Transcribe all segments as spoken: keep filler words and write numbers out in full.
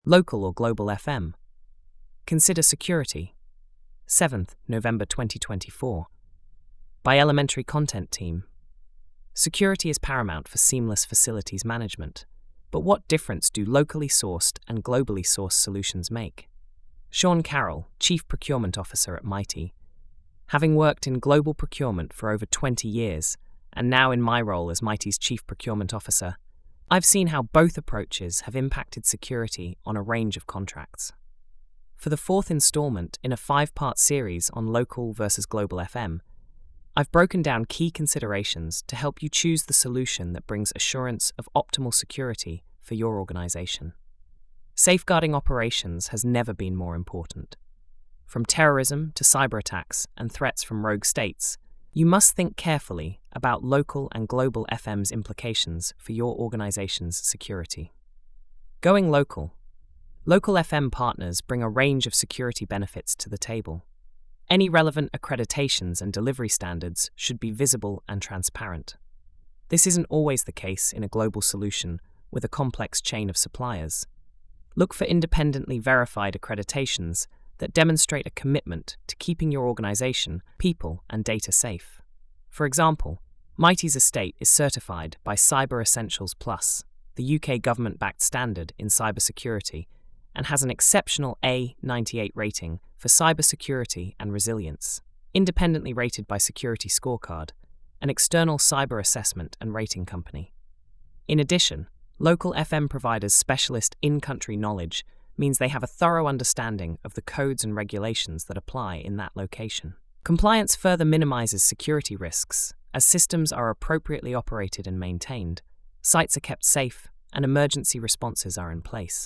Local or global F M? Consider security. seventh November twenty twenty-four. By Elementary Content Team. Security is paramount for seamless facilities management. But what difference do locally sourced and globally sourced solutions make? Sean Carroll, Chief Procurement Officer at Mighty. Having worked in global procurement for over twenty years, and now in my role as Mighty's Chief Procurement Officer, I've seen how both approaches have impacted security on a range of contracts. For the fourth installment in a five-part series on local versus global F M, I've broken down key considerations to help you choose the solution that brings assurance of optimal security for your organization. Safeguarding operations has never been more important. From terrorism to cyber attacks and threats from rogue states, you must think carefully about local and global F M's implications for your organization's security. Going local. Local F M partners bring a range of security benefits to the table. Any relevant accreditations and delivery standards should be visible and transparent. This isn't always the case in a global solution with a complex chain of suppliers. Look for independently verified accreditations that demonstrate a commitment to keeping your organization, people, and data safe. For example, Mighty's estate is certified by Cyber Essentials Plus, the U K government-backed standard in cybersecurity, and has an exceptional A ninety-eight rating for cybersecurity and resilience, independently rated by Security Scorecard, an external cyber assessment and rating company. In addition, local F M providers' specialist in-country knowledge means they have a thorough understanding of the codes and regulations that apply in that location. Compliance further minimizes security risks, as systems are appropriately operated and maintained, sites are kept safe, and emergency responses are in place.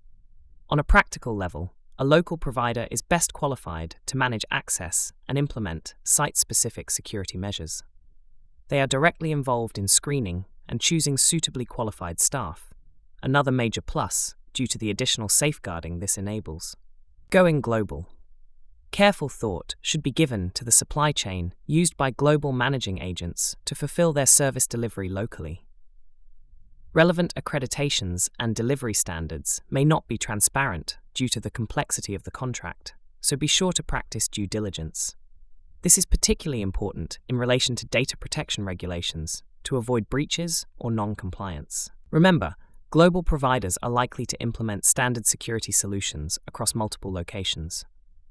On a practical level, a local provider is best qualified to manage access and implement site-specific security measures. They are directly involved in screening and choosing suitably qualified staff, another major plus due to the additional safeguarding this enables. Going global. Careful thought should be given to the supply chain used by global managing agents to fulfill their service delivery locally. Relevant accreditations and delivery standards may not be transparent due to the complexity of the contract, so be sure to practice due diligence. This is particularly important in relation to data protection regulations to avoid breaches or non-compliance. Remember, global providers are likely to implement standard security solutions across multiple locations.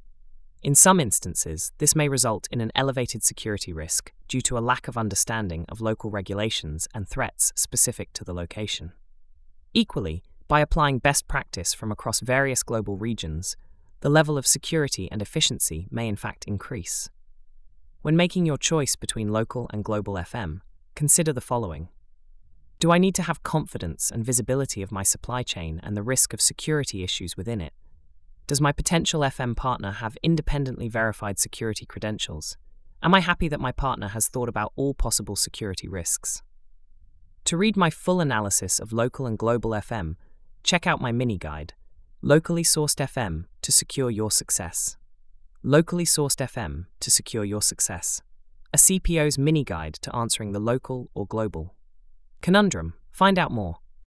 In some instances, this may result in an elevated security risk due to a lack of understanding of local regulations and threats specific to the location. Equally, by applying best practice from across various global regions, the level of security and efficiency may in fact increase. When making your choice between local and global F M, consider the following. Do I need to have confidence and visibility of my supply chain and the risk of security issues within it? Does my potential F M partner have independently verified security credentials? Am I happy that my partner has thought about all possible security risks? To read my full analysis of local and global F M, check out my mini-guide, Locally Sourced F M to Secure Your Success. Locally Sourced F M to Secure Your Success. A C P O's mini-guide to answering the local or global conundrum. Find out more.